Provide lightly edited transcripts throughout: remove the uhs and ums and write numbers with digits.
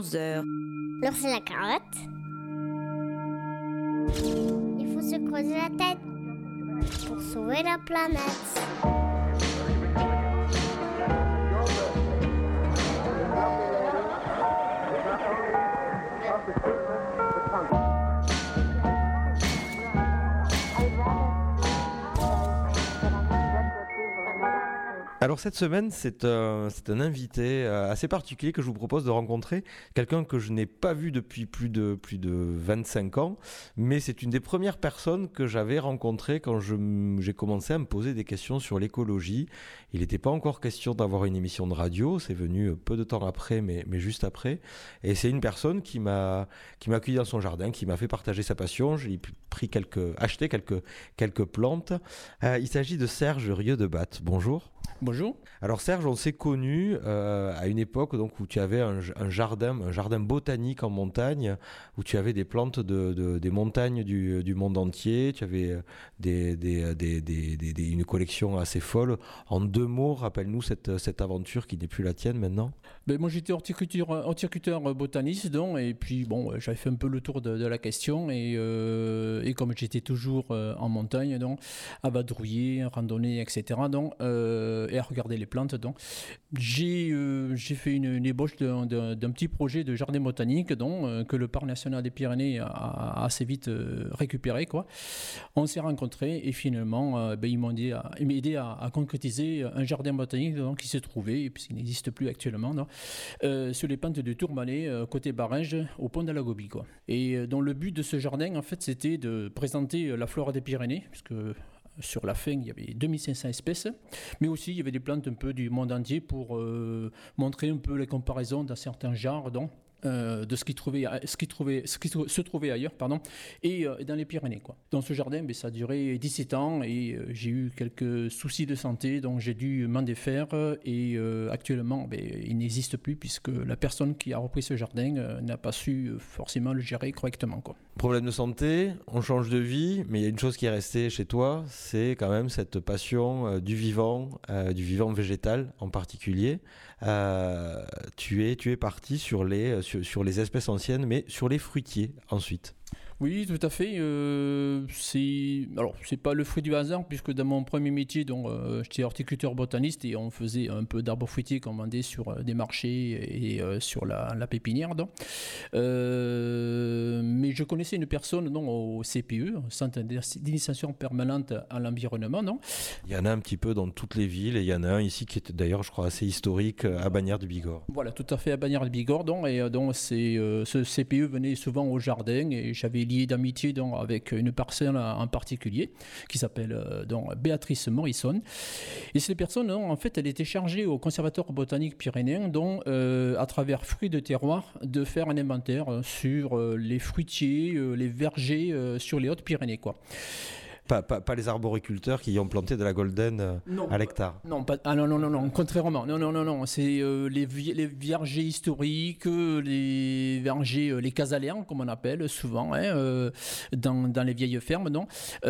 11h. L'heure, c'est la carotte. Il faut se creuser la tête pour sauver la planète. Alors cette semaine, c'est un invité assez particulier que je vous propose de rencontrer, quelqu'un que je n'ai pas vu depuis plus de 25 ans, mais c'est une des premières personnes que j'avais rencontrées quand j'ai commencé à me poser des questions sur l'écologie. Il n'était pas encore question d'avoir une émission de radio, c'est venu peu de temps après, mais juste après. Et c'est une personne qui m'a accueilli dans son jardin, qui m'a fait partager sa passion. J'ai acheté quelques plantes. Il s'agit de Serge Rieux-de-Batte. Bonjour. Bonjour. Alors Serge, on s'est connus à une époque donc, où tu avais un jardin botanique en montagne, où tu avais des plantes des montagnes du monde entier, tu avais une collection assez folle. En 2 mots, rappelle-nous cette aventure qui n'est plus la tienne maintenant. Moi j'étais horticulteur botaniste donc, et puis j'avais fait un peu le tour de la question et comme j'étais toujours en montagne donc, à vadrouiller, randonner, etc. Donc, et à regarder les plantes. Donc, j'ai fait une ébauche d'un petit projet de jardin botanique donc, que le Parc national des Pyrénées a assez vite récupéré, quoi. On s'est rencontrés et finalement ils m'ont aidé à concrétiser un jardin botanique donc, qui se trouvait, puisqu'il n'existe plus actuellement, donc, sur les pentes du Tourmalet, côté Barège, au pont de la Gobie, quoi. Et donc le but de ce jardin, en fait, c'était de présenter la flore des Pyrénées, puisque sur la fin, il y avait 2500 espèces, mais aussi il y avait des plantes un peu du monde entier pour montrer un peu les comparaisons dans certains genres donc, de ce qui se trouvait ailleurs, et dans les Pyrénées, quoi. Dans ce jardin, ça a duré 17 ans et j'ai eu quelques soucis de santé, donc j'ai dû m'en défaire et actuellement, il n'existe plus puisque la personne qui a repris ce jardin n'a pas su forcément le gérer correctement, quoi. Problème de santé, on change de vie, mais il y a une chose qui est restée chez toi, c'est quand même cette passion du vivant végétal en particulier. Tu es parti sur les espèces anciennes, mais sur les fruitiers ensuite. Oui, tout à fait. C'est pas le fruit du hasard, puisque dans mon premier métier, donc, j'étais horticulteur botaniste et on faisait un peu d'arbres fruitiers qu'on vendait sur des marchés et sur la pépinière. Donc. Mais je connaissais une personne donc, au CPE, Centre d'initiation permanente à l'environnement. Donc. Il y en a un petit peu dans toutes les villes et il y en a un ici qui est d'ailleurs, je crois, assez historique à Bagnères-du-Bigorre. Voilà, tout à fait à Bagnères-du-Bigorre. Donc, et donc ce CPE venait souvent au jardin et j'avais lié d'amitié donc, avec une personne en particulier qui s'appelle donc Béatrice Morrison. Et cette personne, donc, en fait, elle était chargée au Conservatoire botanique pyrénéen, donc, à travers Fruits de terroir, de faire un inventaire sur les fruitiers, les vergers sur les Hautes-Pyrénées, quoi. Pas les arboriculteurs qui y ont planté de la golden à l'hectare. Non, contrairement. Non. C'est les vergers historiques, les vergers, les casaléens, comme on appelle souvent, dans les vieilles fermes, non.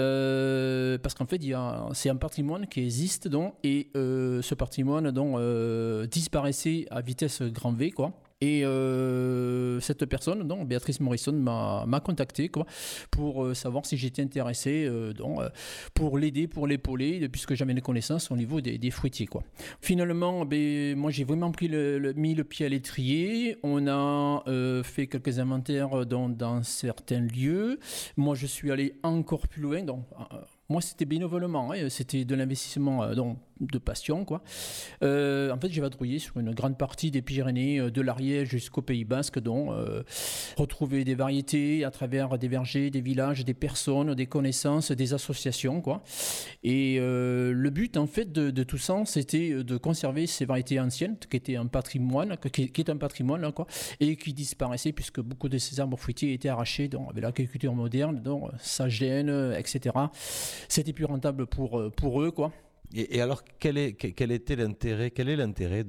Parce qu'en fait, c'est un patrimoine qui existe, donc, et ce patrimoine donc, disparaissait à vitesse grand V, quoi. Et cette personne, donc Béatrice Morrison, m'a contacté quoi, pour savoir si j'étais intéressé pour l'aider, pour l'épauler, puisque j'avais des connaissances au niveau des fruitiers, quoi. Finalement, moi j'ai vraiment mis le pied à l'étrier. On a fait quelques inventaires dans certains lieux. Moi je suis allé encore plus loin. Donc, moi, c'était bénévolement, c'était de l'investissement de passion, quoi. En fait, j'ai vadrouillé sur une grande partie des Pyrénées, de l'Ariège jusqu'au Pays Basque, dont retrouver des variétés à travers des vergers, des villages, des personnes, des connaissances, des associations, quoi. Et le but, en fait, de tout ça, c'était de conserver ces variétés anciennes, qui étaient un patrimoine, qui est un patrimoine, là, quoi, et qui disparaissaient puisque beaucoup de ces arbres fruitiers étaient arrachés, donc avec l'agriculture moderne, donc Sagène, etc. C'était plus rentable pour eux, quoi. Et alors, quel est l'intérêt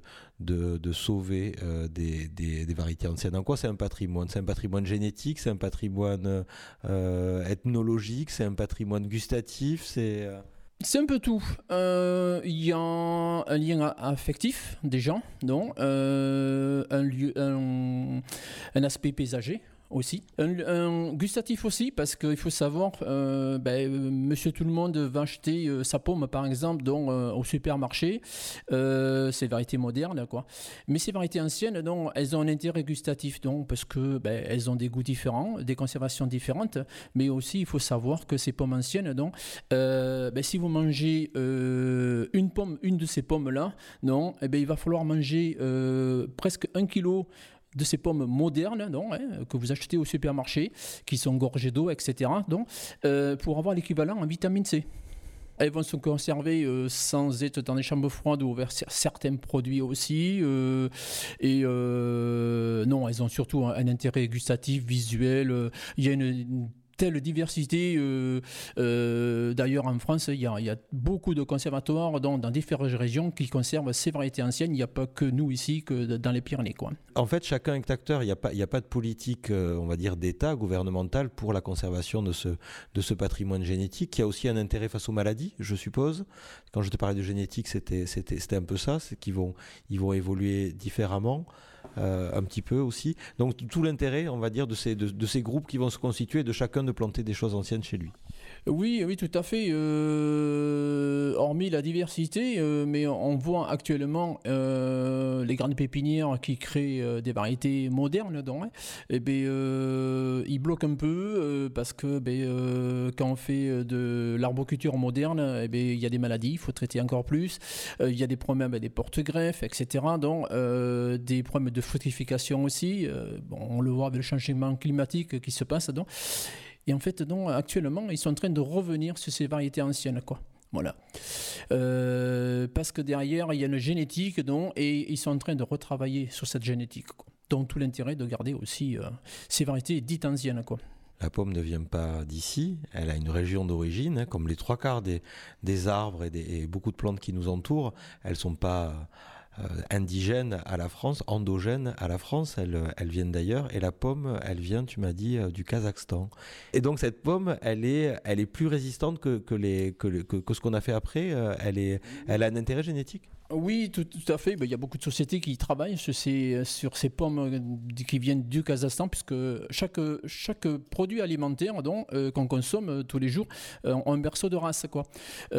de sauver des variétés anciennes? En quoi c'est un patrimoine? C'est un patrimoine génétique, c'est un patrimoine ethnologique, c'est un patrimoine gustatif, C'est un peu tout. Il y a un lien affectif déjà, non un aspect paysager aussi, un gustatif aussi, parce qu'il faut savoir, monsieur tout le monde va acheter sa pomme par exemple au supermarché, ces variétés modernes quoi. Mais ces variétés anciennes, donc, elles ont un intérêt gustatif, donc, parce que elles ont des goûts différents, des conservations différentes, mais aussi il faut savoir que ces pommes anciennes, donc, si vous mangez une de ces pommes là, non, il va falloir manger presque 1 kilo de ces pommes modernes que vous achetez au supermarché, qui sont gorgées d'eau, etc., pour avoir l'équivalent en vitamine C. Elles vont se conserver sans être dans des chambres froides ou vers certains produits aussi. Non, elles ont surtout un intérêt gustatif, visuel. Il y a une telle diversité. D'ailleurs, en France, il y a beaucoup de conservatoires dans différentes régions qui conservent ces variétés anciennes. Il n'y a pas que nous ici, que dans les Pyrénées, quoi. En fait, chacun est acteur. Il n'y a pas de politique, on va dire, d'État, gouvernementale pour la conservation de ce patrimoine génétique. Il y a aussi un intérêt face aux maladies, je suppose. Quand je te parlais de génétique, c'était un peu ça. C'est qu'ils vont évoluer différemment. Un petit peu aussi. Donc tout l'intérêt, on va dire, de ces groupes qui vont se constituer, de chacun de planter des choses anciennes chez lui. Oui, tout à fait. Hormis la diversité, mais on voit actuellement les grandes pépinières qui créent des variétés modernes, ils bloquent un peu parce que quand on fait de l'arboriculture moderne, il y a des maladies, il faut traiter encore plus. Il y a des problèmes des porte-greffes, etc. Donc des problèmes de fructification aussi. On le voit avec le changement climatique qui se passe. Donc. Et en fait, actuellement, ils sont en train de revenir sur ces variétés anciennes, quoi. Voilà. Parce que derrière, il y a une génétique, et ils sont en train de retravailler sur cette génétique, quoi. Donc, tout l'intérêt de garder aussi ces variétés dites anciennes, quoi. La pomme ne vient pas d'ici, elle a une région d'origine, comme les 3/4 des arbres et beaucoup de plantes qui nous entourent. Elles ne sont pas indigènes à la France, endogènes à la France, elles viennent d'ailleurs. Et la pomme, elle vient, tu m'as dit, du Kazakhstan. Et donc cette pomme, elle est plus résistante que ce qu'on a fait après. Elle a un intérêt génétique. Oui, tout à fait. Il y a beaucoup de sociétés qui travaillent sur ces pommes qui viennent du Kazakhstan, puisque chaque produit alimentaire qu'on consomme tous les jours a un berceau de race, quoi.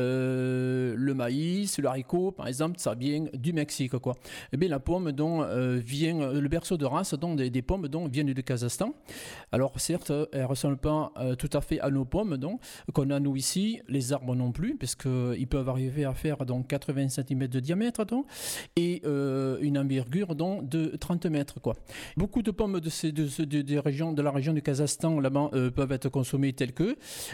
Le maïs, le haricot, par exemple, ça vient du Mexique, quoi. Et bien, la pomme vient, le berceau de race des pommes viennent du Kazakhstan. Alors certes, elles ne ressemblent pas tout à fait à nos pommes qu'on a nous ici, les arbres non plus, parce qu'ils peuvent arriver à faire 80 cm de diamètre. Et une envergure de 30 mètres, quoi. Beaucoup de pommes de la région du Kazakhstan là-bas peuvent être consommées telles que.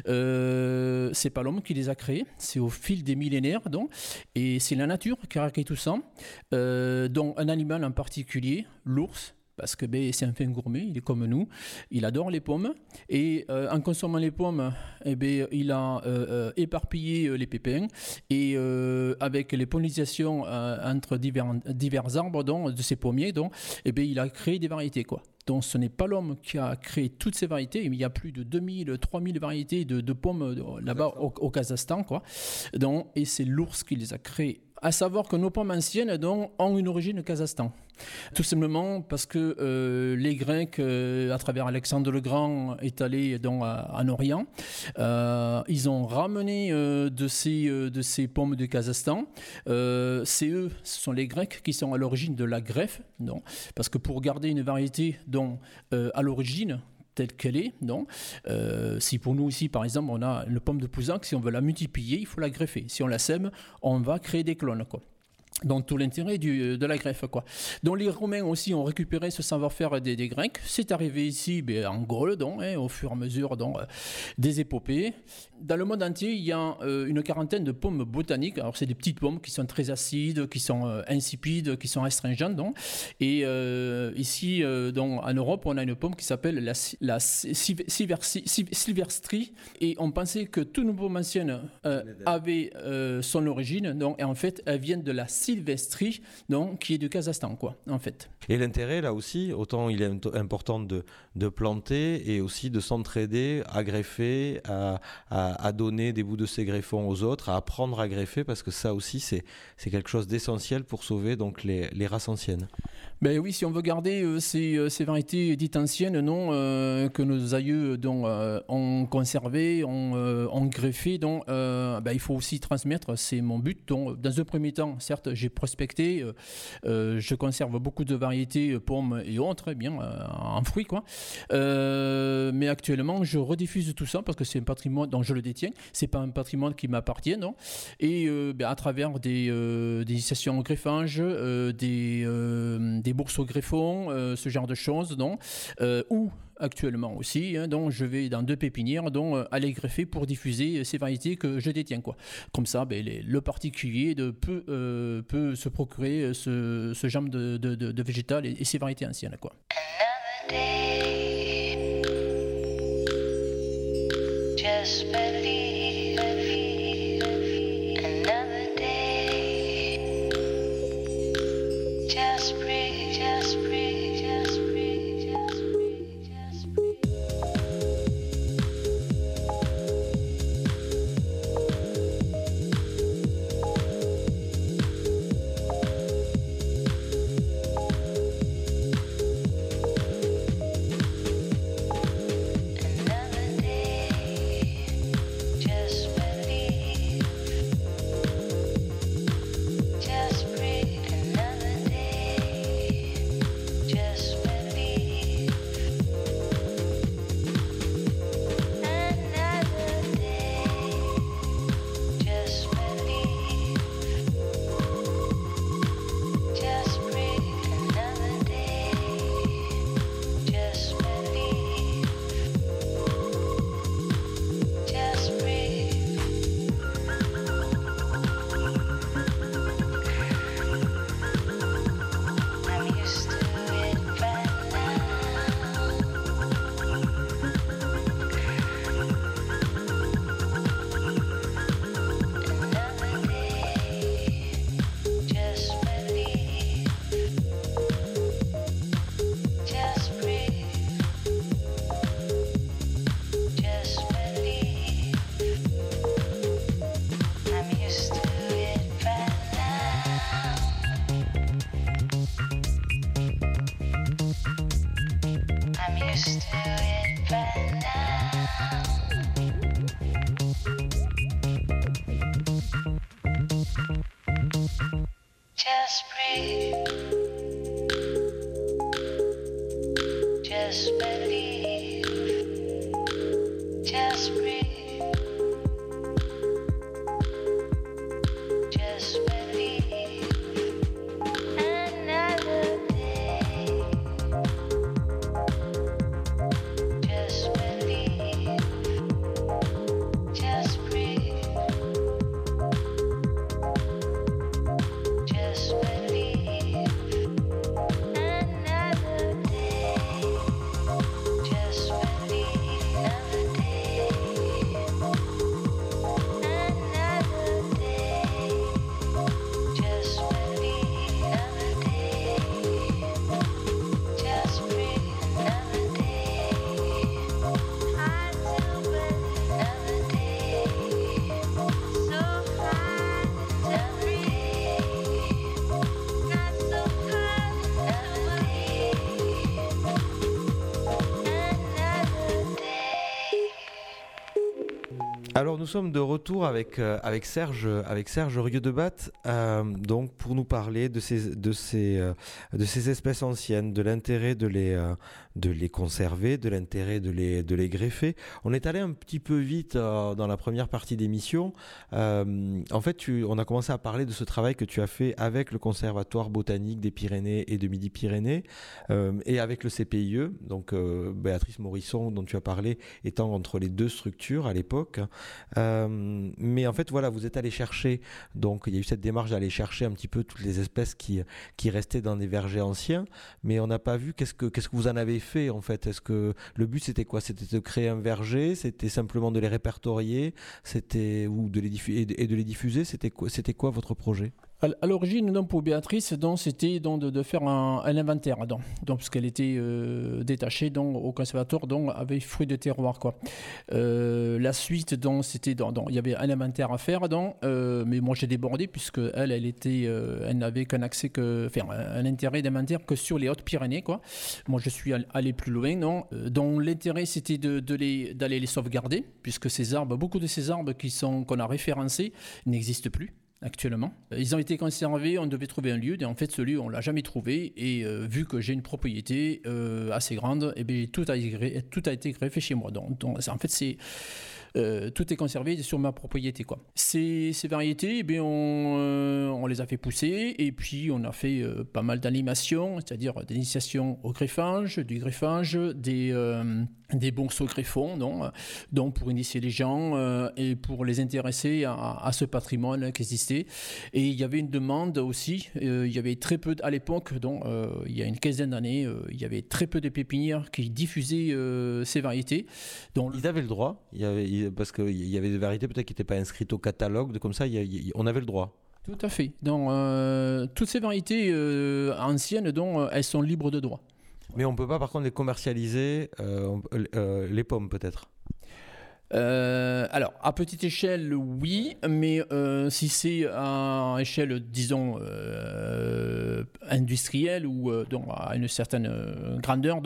C'est pas l'homme qui les a créées, c'est au fil des millénaires, et c'est la nature qui a créé tout ça, dont un animal en particulier, l'ours. Parce que c'est un fin gourmet, il est comme nous, il adore les pommes, et en consommant les pommes, il a éparpillé les pépins, et avec les pollinisations entre divers arbres de ces pommiers, il a créé des variétés, quoi. Donc ce n'est pas l'homme qui a créé toutes ces variétés, mais il y a plus de 2000, 3000 variétés de pommes là-bas au Kazakhstan, quoi. Et c'est l'ours qui les a créées. À savoir que nos pommes anciennes ont une origine au Kazakhstan. Tout simplement parce que les Grecs, à travers Alexandre le Grand, est allé en Orient. Ils ont ramené de ces pommes du Kazakhstan. Ce sont les Grecs qui sont à l'origine de la greffe. Parce que pour garder une variété à l'origine, telle qu'elle est, si pour nous ici, par exemple, on a une pomme de Pouzac, si on veut la multiplier, il faut la greffer. Si on la sème, on va créer des clones, quoi. Donc tout l'intérêt de la greffe, quoi. Donc les Romains aussi ont récupéré ce savoir-faire des Grecs. C'est arrivé ici en Gaule, au fur et à mesure des épopées. Dans le monde entier, il y a une quarantaine de pommes botaniques. Alors c'est des petites pommes qui sont très acides, qui sont insipides, qui sont astringentes. Et ici, en Europe, on a une pomme qui s'appelle la Silvestri. Et on pensait que toutes nos pommes anciennes avaient son origine. Et en fait, elles viennent de la Sibérie. Sylvestri, donc, qui est du Kazakhstan, quoi, en fait. Et l'intérêt, là aussi, autant il est important de planter et aussi de s'entraider, à greffer, à donner des bouts de ces greffons aux autres, à apprendre à greffer, parce que ça aussi, c'est quelque chose d'essentiel pour sauver donc les races anciennes. Ben oui, si on veut garder ces variétés dites anciennes, non, que nos aïeux ont conservé, ont greffé, donc, il faut aussi transmettre, c'est mon but. Donc, dans un premier temps, certes, j'ai prospecté, je conserve beaucoup de variétés pommes et autres, bien, en fruits, quoi. Mais actuellement, je rediffuse tout ça parce que c'est un patrimoine dont je le détiens. C'est pas un patrimoine qui m'appartient, non. Et à travers des initiations au greffage, des bourses au greffon, ce genre de choses, non. Ou actuellement aussi, donc je vais dans 2 pépinières, donc aller greffer pour diffuser ces variétés que je détiens, quoi. Comme ça, le particulier peut se procurer ce genre de végétal et ces variétés anciennes, quoi. Just believe, another day. Just breathe, just breathe, just breathe, just breathe, just breathe. Another day, just believe. Just breathe. Another day, just believe. Another day, just believe. Just breathe. Another day, just believe. Just breathe. I'm used to it by now. Another day, just believe. Just breathe. Just believe. I'm used to it by now. I'm used to it by now. Just breathe. Just believe. Just breathe. Just believe. Another day. Just believe. Just breathe. Just believe. Another day. Just believe. Another day. Another day. Just believe. Another day. Just breathe. Another day. I do believe. Another day. So hard to breathe. Not so hard to believe. Another day. Alors nous sommes de retour avec Serge Rieux-de-Batte, donc pour nous parler de ces espèces anciennes, de l'intérêt de les conserver, de l'intérêt de les greffer. On est allé un petit peu vite dans la première partie d'émission. En fait, on a commencé à parler de ce travail que tu as fait avec le Conservatoire botanique des Pyrénées et de Midi-Pyrénées et avec le CPIE, donc Béatrice Morisson dont tu as parlé étant entre les 2 structures à l'époque. Mais en fait, voilà, vous êtes allé chercher, donc il y a eu cette démarche d'aller chercher un petit peu toutes les espèces qui restaient dans des vergers anciens, mais on n'a pas vu qu'est-ce que vous en avez fait en fait. Est-ce que le but c'était quoi? C'était de créer un verger? C'était simplement de les répertorier? C'était ou de les diffuser? C'était quoi votre projet? À l'origine, donc, pour Béatrice, donc, c'était donc, de faire un inventaire, parce qu'elle était détachée donc, au conservatoire donc, avec fruits de terroir. Quoi. La suite, donc, c'était, il y avait un inventaire à faire, mais moi j'ai débordé puisque elle n'avait qu'un accès un intérêt d'inventaire que sur les Hautes-Pyrénées. Quoi. Moi je suis allé plus loin, dont l'intérêt c'était d'aller les sauvegarder, puisque beaucoup de ces arbres qu'on a référencés n'existent plus actuellement. Ils ont été conservés, on devait trouver un lieu, et en fait ce lieu on l'a jamais trouvé, et vu que j'ai une propriété assez grande, et bien, tout a été greffé chez moi. Donc en fait tout est conservé sur ma propriété. Quoi. Ces variétés, eh bien, on les a fait pousser, et puis on a fait pas mal d'animations, c'est-à-dire d'initiation au greffage, du greffage, des bourses greffons, donc pour initier les gens et pour les intéresser à ce patrimoine qui existait. Et il y avait une demande aussi, il y avait très peu, à l'époque, il y a une quinzaine d'années, il y avait très peu de pépinières qui diffusaient ces variétés. Donc, Ils avaient le droit, parce qu'il y avait des variétés peut-être qui n'étaient pas inscrites au catalogue, comme ça, on avait le droit. Tout à fait. Donc, toutes ces variétés anciennes, elles sont libres de droit. Mais on ne peut pas par contre les commercialiser, les pommes peut-être. Alors, à petite échelle, oui, mais si c'est à échelle, disons, industrielle ou à une certaine grandeur,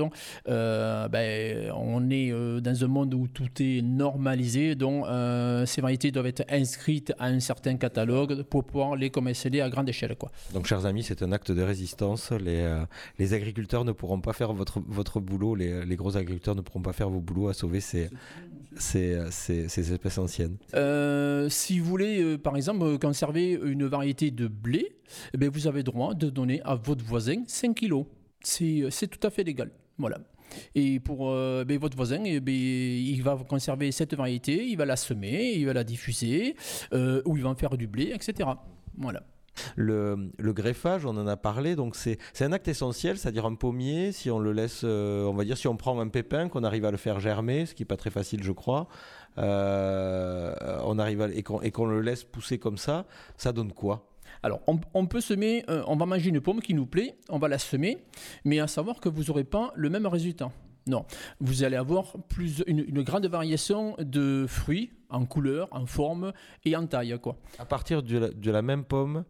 on est dans un monde où tout est normalisé, donc ces variétés doivent être inscrites à un certain catalogue pour pouvoir les commercialiser à grande échelle. Quoi. Donc, chers amis, c'est un acte de résistance. Les agriculteurs ne pourront pas faire votre boulot, les gros agriculteurs ne pourront pas faire vos boulots à sauver ces espèces anciennes. Si vous voulez, par exemple, conserver une variété de blé, vous avez droit de donner à votre voisin 5 kilos. C'est tout à fait légal. Voilà. Et pour votre voisin, il va conserver cette variété, il va la semer, il va la diffuser, ou il va en faire du blé, etc. Voilà. Le greffage, on en a parlé, donc c'est un acte essentiel, c'est-à-dire un pommier, si on le laisse, on va dire, si on prend un pépin, qu'on arrive à le faire germer, ce qui n'est pas très facile, je crois, on arrive et qu'on le laisse pousser comme ça donne quoi? Alors, on peut semer, on va manger une pomme qui nous plaît, on va la semer, mais à savoir que vous n'aurez pas le même résultat. Non, vous allez avoir une grande variation de fruits en couleur, en forme et en taille. Quoi. À partir de la même pomme,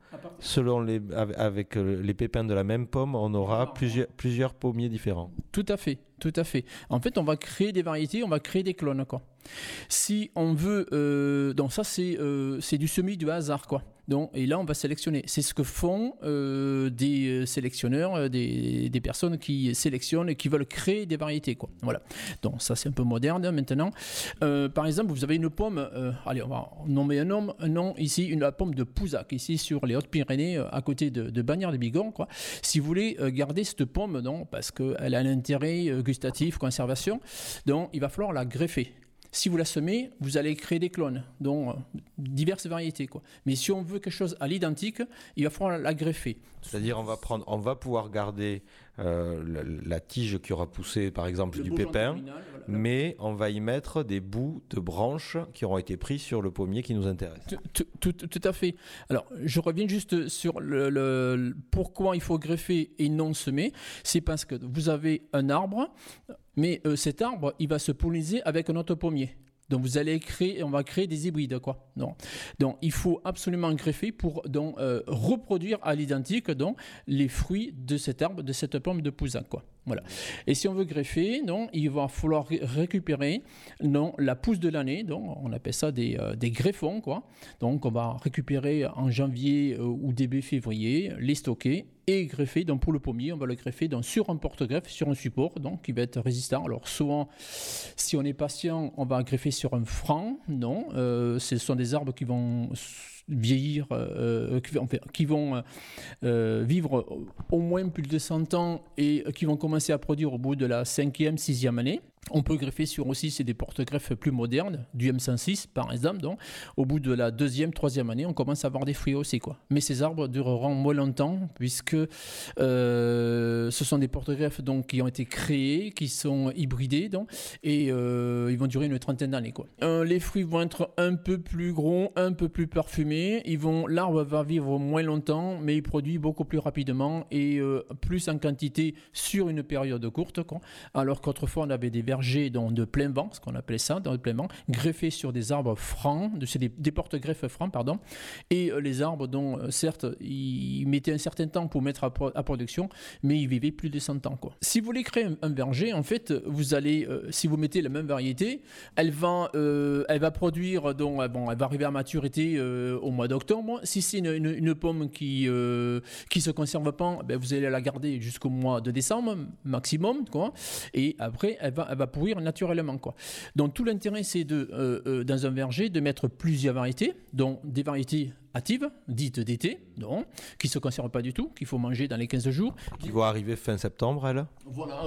avec les pépins de la même pomme, on aura plusieurs pommiers différents. Tout à fait, tout à fait. En fait, on va créer des variétés, on va créer des clones. Quoi. Si on veut... donc ça, c'est du semis du hasard. Quoi. Donc, et là, on va sélectionner. C'est ce que font des sélectionneurs, des personnes qui sélectionnent et qui veulent créer des variétés. Quoi. Voilà. Donc ça, c'est un peu moderne maintenant. Par exemple, vous avez une pomme, allez, on va nommer un nom ici, la pomme de Pouzac, ici sur les Hautes-Pyrénées, à côté de Bagnères-de-Bigorre. Quoi. Si vous voulez garder cette pomme, parce qu'elle a un intérêt gustatif, conservation, donc il va falloir la greffer. Si vous la semez, vous allez créer des clones, donc diverses variétés. Quoi. Mais si on veut quelque chose à l'identique, il va falloir la greffer. C'est-à-dire on va pouvoir garder la tige qui aura poussé, par exemple, du pépin, voilà. Mais on va y mettre des bouts de branches qui auront été pris sur le pommier qui nous intéresse. Tout à fait. Alors, je reviens juste sur pourquoi il faut greffer et non semer. C'est parce que vous avez un arbre, mais cet arbre, il va se polliniser avec un autre pommier. Donc on va créer des hybrides, quoi. Donc il faut absolument greffer pour reproduire à l'identique les fruits de cet arbre, de cette pomme de Pouzac, quoi. Voilà. Et si on veut greffer, il va falloir récupérer la pousse de l'année, on appelle ça des greffons, quoi. Donc on va récupérer en janvier ou début février, les stocker et greffer. Donc pour le pommier, on va le greffer sur un porte-greffe, sur un support, qui va être résistant. Alors souvent, si on est patient, on va greffer sur un franc. Non, ce sont des arbres qui vont vieillir, qui vont vivre au moins plus de 100 ans et qui vont commencer à produire au bout de la 5e, 6e année. On peut greffer sur aussi, c'est des porte-greffes plus modernes, du M106 par exemple. Donc, au bout de la 2e, 3e année, on commence à avoir des fruits aussi, quoi. Mais ces arbres dureront moins longtemps puisque ce sont des porte-greffes donc, qui ont été créés, qui sont hybridés donc, et ils vont durer une trentaine d'années, quoi. Les fruits vont être un peu plus gros, un peu plus parfumés. L'arbre va vivre moins longtemps, mais il produit beaucoup plus rapidement et plus en quantité sur une période courte, quoi. Alors qu'autrefois, on avait des vergers de plein vent, ce qu'on appelait ça, dans le plein vent, greffés sur des arbres francs, c'est des porte-greffes francs, pardon, et les arbres dont, certes, ils mettaient un certain temps pour mettre à production, mais ils vivaient plus de 100 ans, quoi. Si vous voulez créer un verger, en fait, vous allez, si vous mettez la même variété, elle va produire, donc, elle va arriver à maturité au mois d'octobre. Si c'est une pomme qui se conserve pas, ben, vous allez la garder jusqu'au mois de décembre, maximum, quoi, et après, elle va pourrir naturellement, quoi. Donc tout l'intérêt c'est dans un verger de mettre plusieurs variétés, dont des variétés hâtives, dites d'été, donc, qui ne se conservent pas du tout, qu'il faut manger dans les 15 jours. Qui vont arriver fin septembre, elle. Voilà,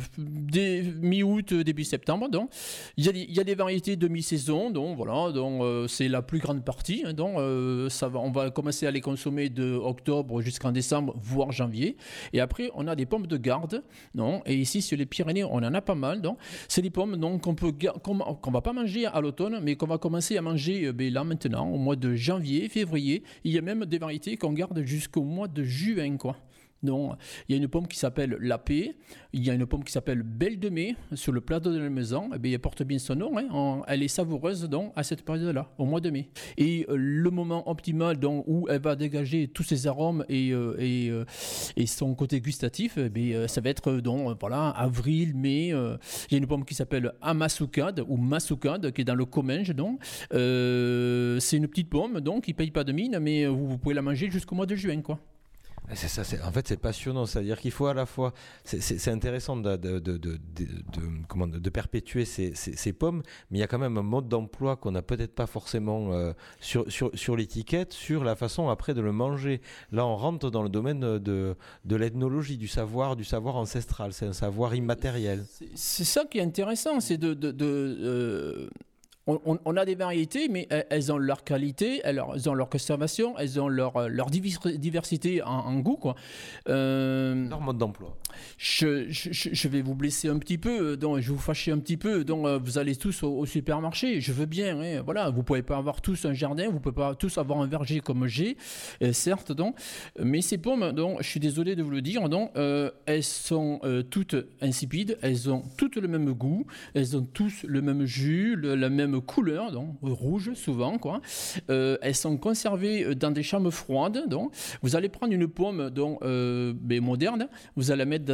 mi-août, début septembre. Donc. Il y a des variétés de mi-saison, donc, voilà, donc, c'est la plus grande partie. Hein, donc, on va commencer à les consommer de octobre jusqu'en décembre, voire janvier. Et après, on a des pommes de garde. Non, et ici, sur les Pyrénées, on en a pas mal. Donc, c'est des pommes donc, qu'on ne va pas manger à l'automne, mais qu'on va commencer à manger là maintenant, au mois de janvier, février. Il y a même des variétés qu'on garde jusqu'au mois de juin, quoi. Donc, il y a une pomme qui s'appelle la paix, il y a une pomme qui s'appelle Belle de Mai sur le plateau de la maison. Eh bien, elle porte bien son nom, hein. Elle est savoureuse donc, à cette période-là, au mois de mai. Et le moment optimal donc, où elle va dégager tous ses arômes et son côté gustatif, eh bien, ça va être donc, voilà, avril, mai. Il y a une pomme qui s'appelle Amasukade ou Masukade qui est dans le Comminges. Donc. C'est une petite pomme donc, qui ne paye pas de mine, mais vous pouvez la manger jusqu'au mois de juin, quoi. C'est ça, en fait, c'est passionnant. C'est-à-dire qu'il faut à la fois. C'est intéressant de perpétuer ces pommes, mais il y a quand même un mode d'emploi qu'on n'a peut-être pas forcément sur l'étiquette, sur la façon après de le manger. Là, on rentre dans le domaine de l'ethnologie, du savoir ancestral. C'est un savoir immatériel. C'est ça qui est intéressant, c'est on a des variétés, mais elles ont leur qualité, elles ont leur conservation, elles ont leur diversité en goût, quoi. Leur mode d'emploi. Je vais vous blesser un petit peu, donc je vais vous fâcher un petit peu. Donc vous allez tous au supermarché, je veux bien. Hein, voilà, vous pouvez pas avoir tous un jardin, vous pouvez pas tous avoir un verger comme j'ai, certes. Donc, mais ces pommes, donc je suis désolé de vous le dire, donc elles sont toutes insipides, elles ont toutes le même goût, elles ont tous le même jus, la même couleur, donc rouge souvent, quoi. Elles sont conservées dans des chambres froides. Donc, vous allez prendre une pomme donc, moderne, vous allez la mettre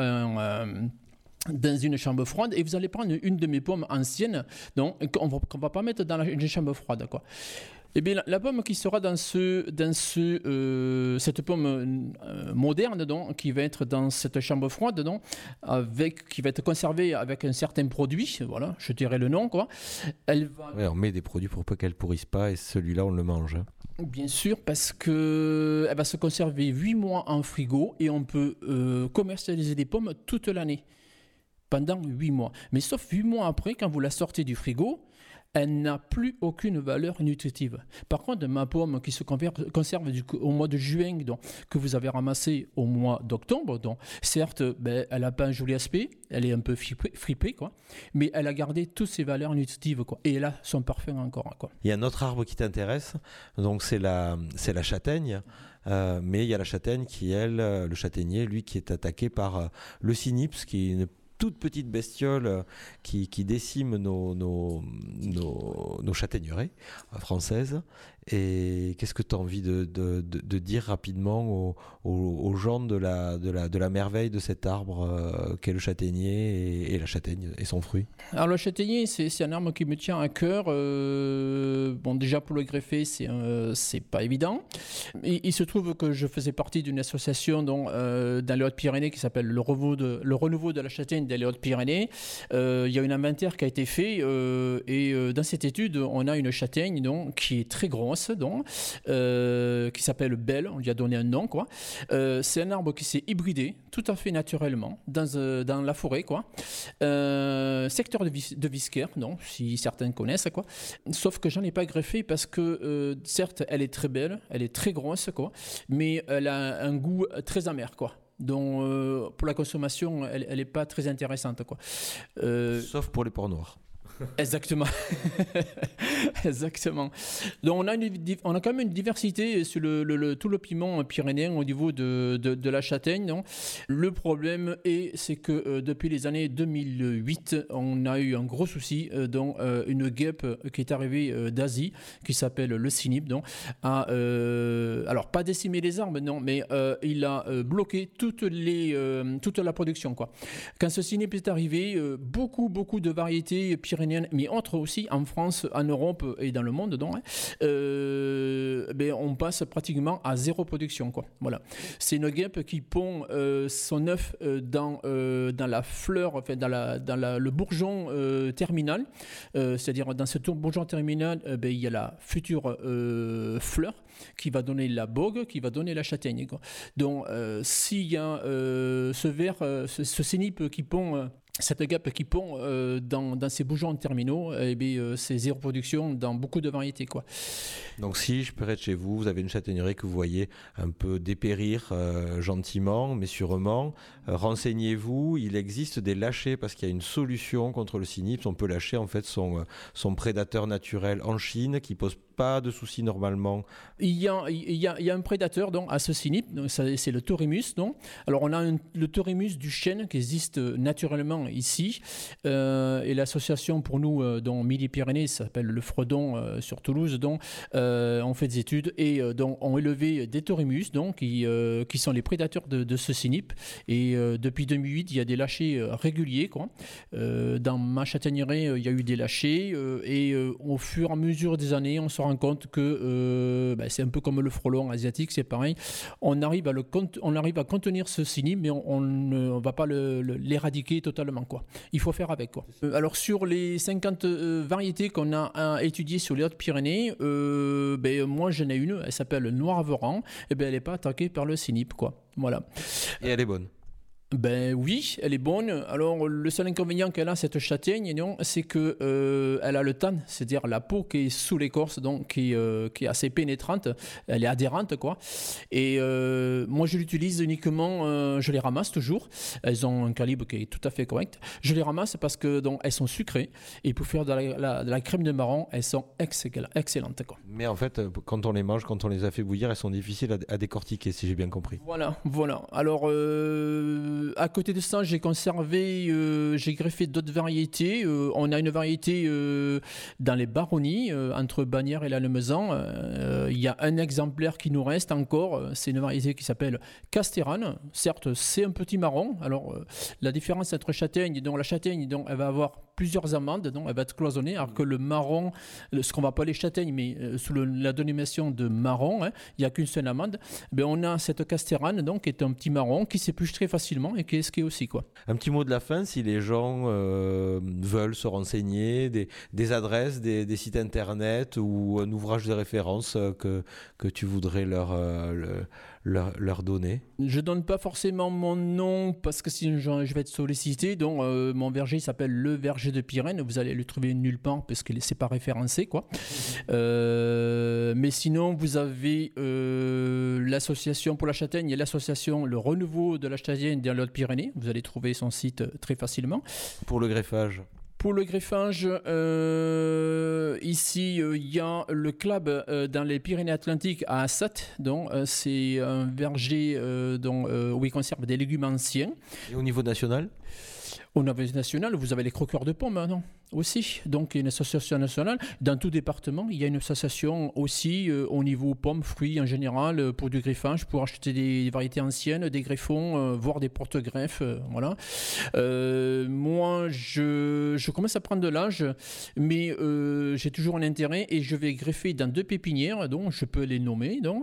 dans une chambre froide et vous allez prendre une de mes pommes anciennes, donc qu'on va pas mettre dans une chambre froide, quoi. Eh bien, la pomme qui sera dans cette pomme moderne, donc, qui va être dans cette chambre froide, donc, qui va être conservée avec un certain produit, voilà, je dirais le nom, quoi. Ouais, on met des produits pour peu qu'elle pourrisse pas et celui-là, on le mange. Bien sûr, parce qu'elle va se conserver 8 mois en frigo et on peut commercialiser des pommes toute l'année, pendant 8 mois. Mais sauf 8 mois après, quand vous la sortez du frigo, elle n'a plus aucune valeur nutritive. Par contre, ma pomme qui se conserve au mois de juin, donc, que vous avez ramassée au mois d'octobre, donc, certes, elle n'a pas un joli aspect, elle est un peu fripée, quoi, mais elle a gardé toutes ses valeurs nutritives, quoi, et elle a son parfum encore, quoi. Il y a un autre arbre qui t'intéresse, donc c'est la châtaigne. Mais il y a la châtaigne qui, le châtaignier, lui, qui est attaqué par le cynips, qui est une toute petite bestiole qui décime nos châtaigneraies françaises. Et qu'est-ce que tu as envie de dire rapidement aux gens de la merveille de cet arbre qu'est le châtaignier et la châtaigne et son fruit? Alors le châtaignier, c'est un arbre qui me tient à cœur. Bon, déjà pour le greffer, c'est pas évident. Il se trouve que je faisais partie d'une association dans les Hautes-Pyrénées qui s'appelle le renouveau de la châtaigne dans les Hautes-Pyrénées. Il y a un inventaire qui a été fait et dans cette étude, on a une châtaigne donc, qui est très grosse. Amos, donc, qui s'appelle Belle, on lui a donné un nom, quoi. C'est un arbre qui s'est hybridé tout à fait naturellement dans la forêt, quoi. Secteur de Visquer, non, si certains connaissent, quoi. Sauf que j'en ai pas greffé parce que certes elle est très belle, elle est très grosse, quoi, mais elle a un goût très amer, quoi. Donc pour la consommation, elle est pas très intéressante, quoi. Sauf pour les porcs noirs. Exactement. Exactement. Donc on a quand même une diversité sur tout le piment pyrénéen au niveau de la châtaigne. Non, le problème c'est que depuis les années 2008, on a eu un gros souci dont une guêpe qui est arrivée d'Asie, qui s'appelle le cynipe, donc, alors pas décimer les arbres, non, mais il a bloqué toute la production, quoi. Quand ce cynipe est arrivé, beaucoup de variétés pyrénéennes, mais entre aussi en France, en Europe et dans le monde, donc, on passe pratiquement à zéro production, quoi. Voilà. C'est une guêpe qui pond son œuf dans la fleur, enfin dans le bourgeon terminal, c'est-à-dire dans ce bourgeon terminal, il y a la future fleur qui va donner la bogue, qui va donner la châtaigne, quoi. Donc s'il y a ce cynipe qui pond, cette guêpe qui pond dans ces bourgeons terminaux, c'est zéro production dans beaucoup de variétés, quoi. Donc si je peux être chez vous, vous avez une châtaigneraie que vous voyez un peu dépérir gentiment mais sûrement, renseignez-vous, il existe des lâchers parce qu'il y a une solution contre le cynips. On peut lâcher en fait son prédateur naturel en Chine qui pose pas de soucis normalement. Il y a un prédateur donc, à ce cynipe, donc, c'est le Thorimus. Donc. Alors on a le Thorimus du chêne qui existe naturellement ici, et l'association pour nous dans Midi-Pyrénées s'appelle le Fredon sur Toulouse, donc on fait des études et donc on élevé des Thorimus donc, qui sont les prédateurs de ce cynipe, et depuis 2008 il y a des lâchers réguliers, quoi. Dans ma châtaigneraie il y a eu des lâchers et au fur et à mesure des années on se rend compte que c'est un peu comme le frelon asiatique, c'est pareil, on arrive à contenir ce cynipe, mais on ne va pas l'éradiquer totalement, quoi. Il faut faire avec, quoi. Alors sur les 50 variétés qu'on a étudiées sur les Hautes-Pyrénées, moi j'en ai une, elle s'appelle Noirveran, et elle n'est pas attaquée par le cynipe, quoi. Voilà. Et elle est bonne. Ben oui, elle est bonne. Alors le seul inconvénient qu'elle a, cette châtaigne, non, c'est que elle a le tan, c'est-à-dire la peau qui est sous l'écorce, donc qui est assez pénétrante. Elle est adhérente, quoi. Et moi, je l'utilise uniquement. Je les ramasse toujours. Elles ont un calibre qui est tout à fait correct. Je les ramasse parce que donc elles sont sucrées et pour faire de la crème de marron, elles sont excellentes, quoi. Mais en fait, quand on les mange, quand on les a fait bouillir, elles sont difficiles à décortiquer, si j'ai bien compris. Voilà. Alors à côté de ça, j'ai greffé d'autres variétés. On a une variété dans les baronnies, entre Bagnères et l'Almezan. Il y a un exemplaire qui nous reste encore. C'est une variété qui s'appelle Castéran. Certes, c'est un petit marron. Alors, la différence entre châtaigne, donc la châtaigne, donc, elle va avoir plusieurs amandes, donc elle va être cloisonnée, alors que le marron, ce qu'on va appeler châtaigne, mais sous la dénomination de marron, il n'y a qu'une seule amande. On a cette Castéran, donc, qui est un petit marron qui s'épluche très facilement et qui est ski aussi, quoi. Un petit mot de la fin, si les gens veulent se renseigner, des adresses, des sites internet ou un ouvrage de référence que tu voudrais leur donner. Je donne pas forcément mon nom parce que sinon je vais être sollicité. Donc mon verger s'appelle le verger de Pyrène. Vous allez le trouver nulle part parce que c'est pas référencé, quoi. Mais sinon vous avez l'association pour la châtaigne et l'association Le Renouveau de la Châtaigne dans les Hautes-Pyrénées. Vous allez trouver son site très facilement. Pour le greffage. Pour le greffage, ici, il y a le club dans les Pyrénées-Atlantiques à Assat. Donc, c'est un verger où ils conservent des légumes anciens. Et au niveau national ? Au niveau national, vous avez les croqueurs de pommes, non ? Aussi. Donc, il y a une association nationale. Dans tout département, il y a une association aussi au niveau pommes, fruits en général, pour du greffage, pour acheter des variétés anciennes, des greffons, voire des porte-greffes. Voilà. Moi, je commence à prendre de l'âge, mais j'ai toujours un intérêt et je vais greffer dans 2 pépinières, donc je peux les nommer. Donc,